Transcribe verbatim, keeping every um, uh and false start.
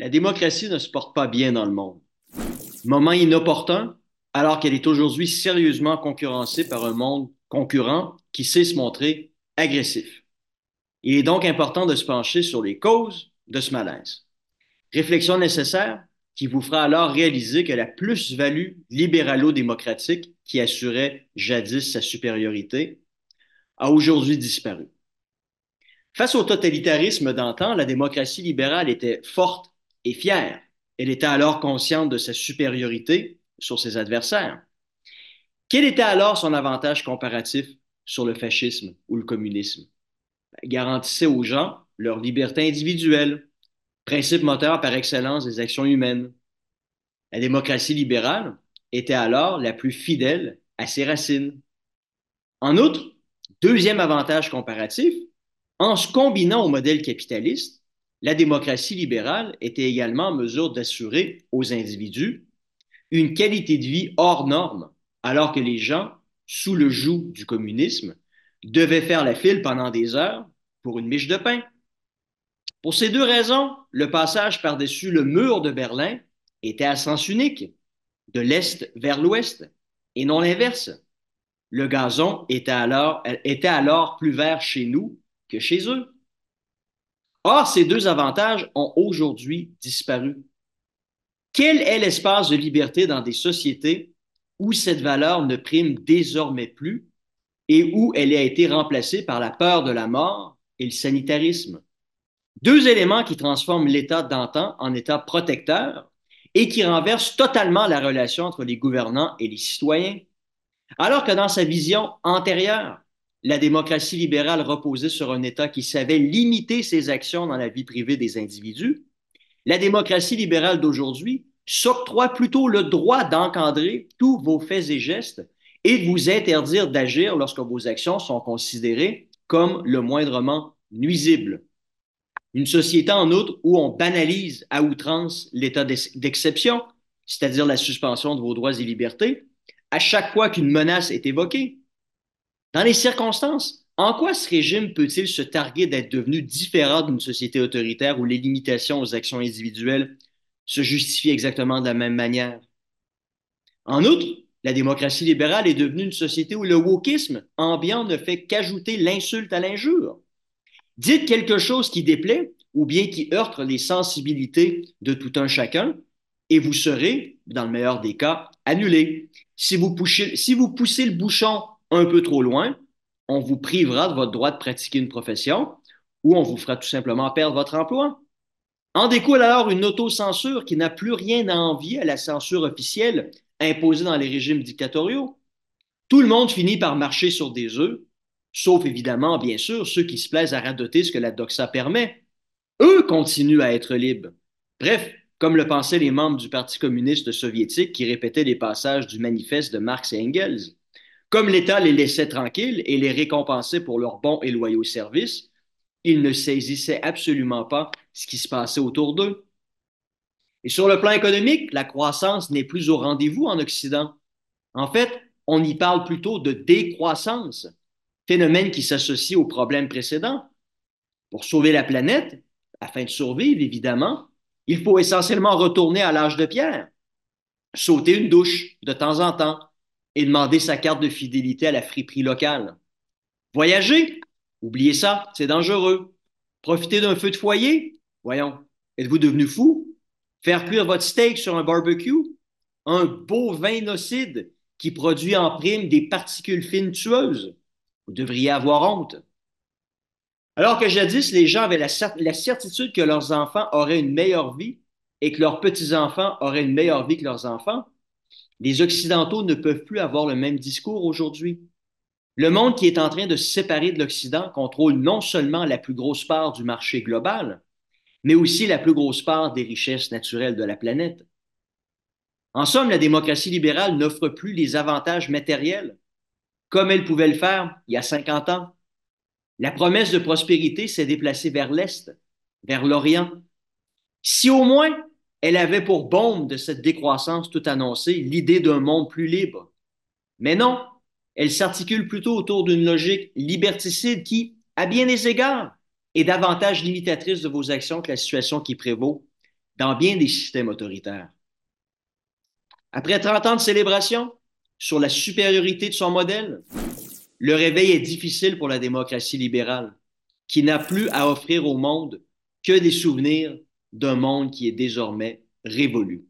démocratie ne se porte pas bien dans le monde. Moment inopportun, alors qu'elle est aujourd'hui sérieusement concurrencée par un monde concurrent qui sait se montrer agressif. Il est donc important de se pencher sur les causes de ce malaise. Réflexion nécessaire qui vous fera alors réaliser que la plus-value libéralo-démocratique qui assurait jadis sa supériorité a aujourd'hui disparu. Face au totalitarisme d'antan, la démocratie libérale était forte et fière. Elle était alors consciente de sa supériorité sur ses adversaires. Quel était alors son avantage comparatif sur le fascisme ou le communisme? Elle garantissait aux gens leur liberté individuelle, principe moteur par excellence des actions humaines. La démocratie libérale était alors la plus fidèle à ses racines. En outre, deuxième avantage comparatif, en se combinant au modèle capitaliste, la démocratie libérale était également en mesure d'assurer aux individus une qualité de vie hors norme, alors que les gens, sous le joug du communisme, devaient faire la file pendant des heures pour une miche de pain. Pour ces deux raisons, le passage par-dessus le mur de Berlin était à sens unique, de l'Est vers l'Ouest, et non l'inverse. Le gazon était alors, était alors plus vert chez nous que chez eux. Or, ces deux avantages ont aujourd'hui disparu. Quel est l'espace de liberté dans des sociétés où cette valeur ne prime désormais plus et où elle a été remplacée par la peur de la mort et le sanitarisme? Deux éléments qui transforment l'État d'antan en État protecteur et qui renversent totalement la relation entre les gouvernants et les citoyens. Alors que dans sa vision antérieure, la démocratie libérale reposait sur un État qui savait limiter ses actions dans la vie privée des individus, la démocratie libérale d'aujourd'hui s'octroie plutôt le droit d'encadrer tous vos faits et gestes et de vous interdire d'agir lorsque vos actions sont considérées comme le moindrement nuisibles. Une société, en outre, où on banalise à outrance l'état d'exception, c'est-à-dire la suspension de vos droits et libertés, à chaque fois qu'une menace est évoquée. Dans les circonstances, en quoi ce régime peut-il se targuer d'être devenu différent d'une société autoritaire où les limitations aux actions individuelles se justifient exactement de la même manière? En outre, la démocratie libérale est devenue une société où le wokisme ambiant ne fait qu'ajouter l'insulte à l'injure. Dites quelque chose qui déplaît ou bien qui heurte les sensibilités de tout un chacun et vous serez, dans le meilleur des cas, annulé. Si vous poussez, si vous poussez le bouchon un peu trop loin, on vous privera de votre droit de pratiquer une profession ou on vous fera tout simplement perdre votre emploi. En découle alors une autocensure qui n'a plus rien à envier à la censure officielle imposée dans les régimes dictatoriaux. Tout le monde finit par marcher sur des œufs, sauf évidemment, bien sûr, ceux qui se plaisent à radoter ce que la doxa permet. Eux continuent à être libres. Bref, comme le pensaient les membres du Parti communiste soviétique qui répétaient les passages du manifeste de Marx et Engels. Comme l'État les laissait tranquilles et les récompensait pour leurs bons et loyaux services, ils ne saisissaient absolument pas ce qui se passait autour d'eux. Et sur le plan économique, la croissance n'est plus au rendez-vous en Occident. En fait, on y parle plutôt de décroissance, phénomène qui s'associe aux problèmes précédents. Pour sauver la planète, afin de survivre évidemment, il faut essentiellement retourner à l'âge de pierre, sauter une douche de temps en temps et demander sa carte de fidélité à la friperie locale. Voyager? Oubliez ça, c'est dangereux. Profiter d'un feu de foyer? Voyons, êtes-vous devenu fou? Faire cuire votre steak sur un barbecue? Un beau vin nocide qui produit en prime des particules fines tueuses? Vous devriez avoir honte. Alors que jadis, les gens avaient la, la certitude que leurs enfants auraient une meilleure vie et que leurs petits-enfants auraient une meilleure vie que leurs enfants, les Occidentaux ne peuvent plus avoir le même discours aujourd'hui. Le monde qui est en train de se séparer de l'Occident contrôle non seulement la plus grosse part du marché global, mais aussi la plus grosse part des richesses naturelles de la planète. En somme, la démocratie libérale n'offre plus les avantages matériels comme elle pouvait le faire il y a cinquante ans. La promesse de prospérité s'est déplacée vers l'Est, vers l'Orient. Si au moins elle avait pour bombe de cette décroissance tout annoncée l'idée d'un monde plus libre. Mais non, elle s'articule plutôt autour d'une logique liberticide qui, à bien des égards, est davantage limitatrice de vos actions que la situation qui prévaut dans bien des systèmes autoritaires. Après trente ans de célébration sur la supériorité de son modèle, le réveil est difficile pour la démocratie libérale, qui n'a plus à offrir au monde que des souvenirs d'un monde qui est désormais révolu.